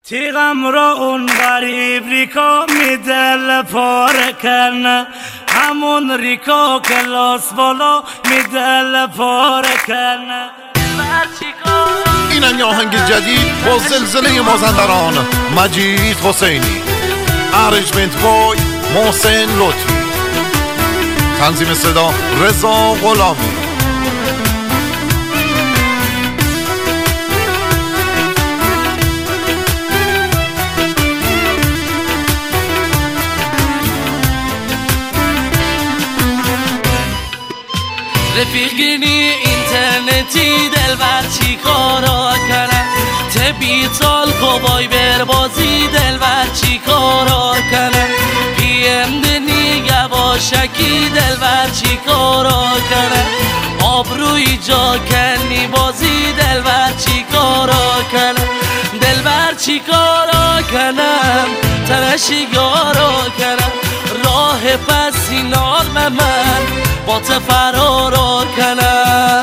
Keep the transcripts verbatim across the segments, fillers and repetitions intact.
تیغم را اون غریب ریکا می دل پاره کنه، همون ریکا کلاس بالا می دل پاره کنه. اینم یه آهنگ جدید با زلزله مازندران، مجید حسینی، ارنجمنت بای محسن لطفی، تنظیم صدا رضا غلامی. رفیقینی اینترنتی دلبر چی کارا کنه، تبیتال کوبای بربازی دلبر چی کارا کنه، پی ام دنی یواشکی دلبر چی کارا کنه، آبروی جا کنی بازی دلبر چی کارا کنه، دلبر چی کارا کنم ترشی یارا کنم، راه پسی نام من با تفرارا کنم.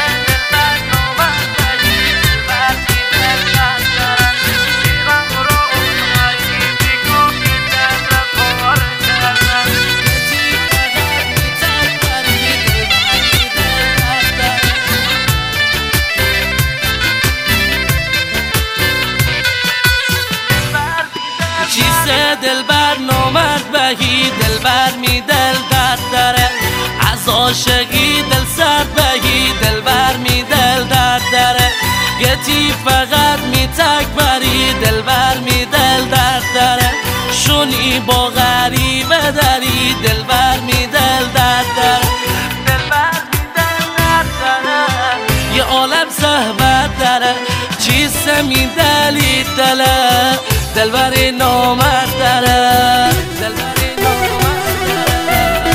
چیزه دلبر نامد بهی دلبر می دل درد داره، از عاشقی دل سرد بهی دلبر می دل درد داره، گتی فقط می تکبری دلبر می دل درد داره، شونی با غریبه داری دلبر می دل درد داره، دلبر می دل درد داره، یه عالم صحبت داره، چیزه می دلی دله دلبری نامرد داره، دلبری نامرد داره.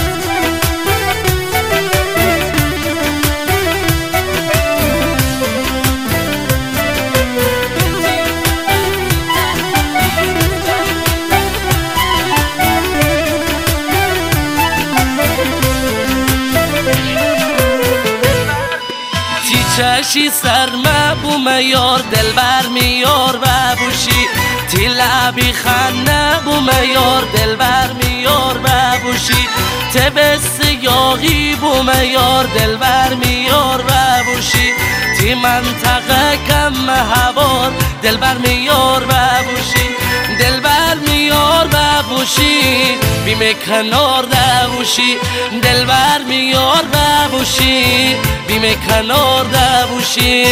تی چشی سرمه بومه یار دلبر میار ببوشی، تی لبی خنه بومه یار دلبر میار ببوشی، تب سیاقی بومه یار دلبر میار ببوشی، تی منطقه کم هوار دلبر میار ببوشی، دلبر میار ببوشی بیم کنار دوشی، دلبر میار ببوشی بیم کنار دوشی.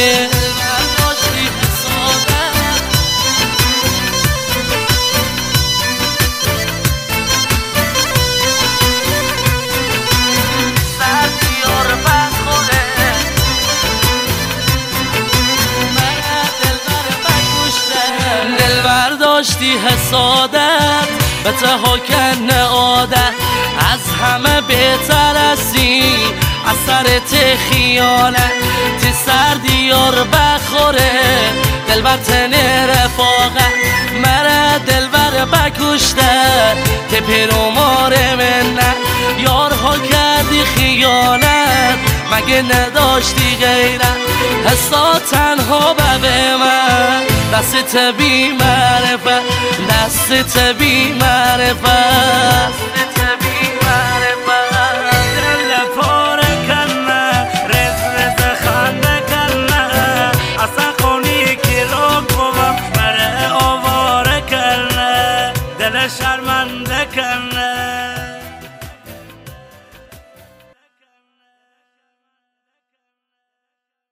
داشتی حسادت به ته کنه عادت، از همه بهتر هستی از سرت خیانت، تی سر دیار بخوره دلبر تنه رفاقت، مره دلبر بکشته تی پیرومار منت، یارها کردی خیانت مگه نداشتی غیرت، حسا تنها به من دست بی معرفت، دست بی معرفت، دست بی معرفت، دل پاره کنه رز رز خنده کنه، اصلا خونی که رو گوام بره آواره کنه، دل شرمنده کنه.